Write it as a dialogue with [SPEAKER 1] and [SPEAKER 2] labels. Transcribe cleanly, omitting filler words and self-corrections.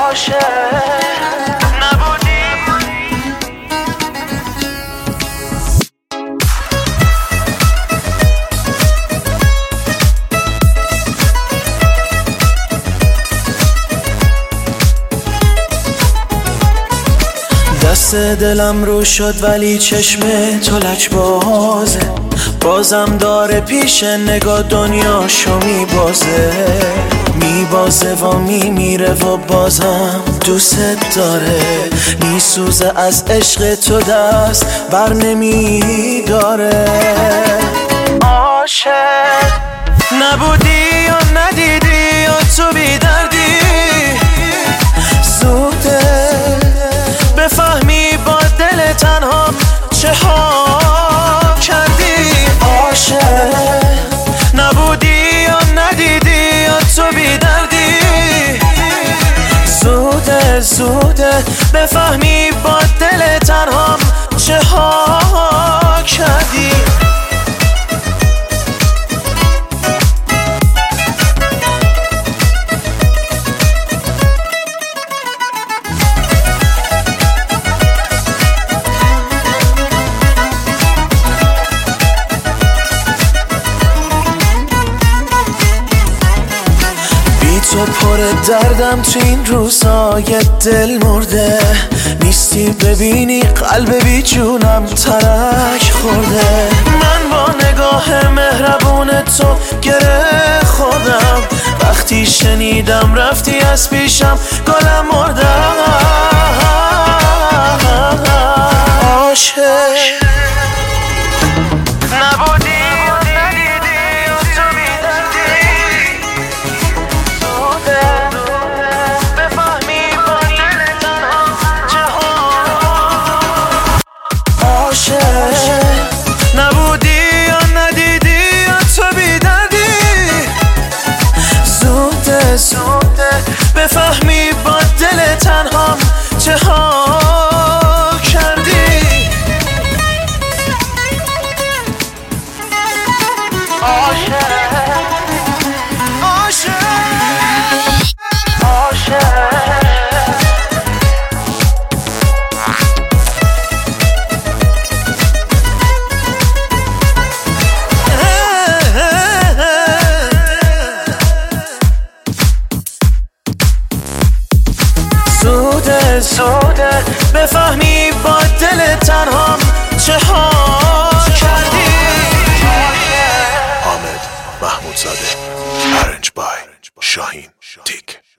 [SPEAKER 1] دست دلم رو شد ولی چشم تو لک بازه، بازم داره پیش نگاه دنیاشو میبازه و میمیره و بازم دوست داره، میسوزه از عشق تو دست بر نمیداره. عاشق نبودی یا ندیدی یا تو بیدردی، زوده بفهمی با دل تنها چه ها کردی. عاشق نبودی یا ندیدی یا تو بیدردی، زوده بفهمی با دل تنها چه ها کردی. تو پر دردم تو این روزای دل مرده، نیستی ببینی قلب بی جونم ترک خورده. من با نگاه مهربون تو گره خوردم، وقتی شنیدم رفتی از پیشم گلم مردم. عاشق نبودی زوده بفهمی با دل تنها چه ها کردی. زوده بفهمی با دل تنها چه ها کردی.
[SPEAKER 2] حامد محمودزاده، ارنج بای شاهین تیک.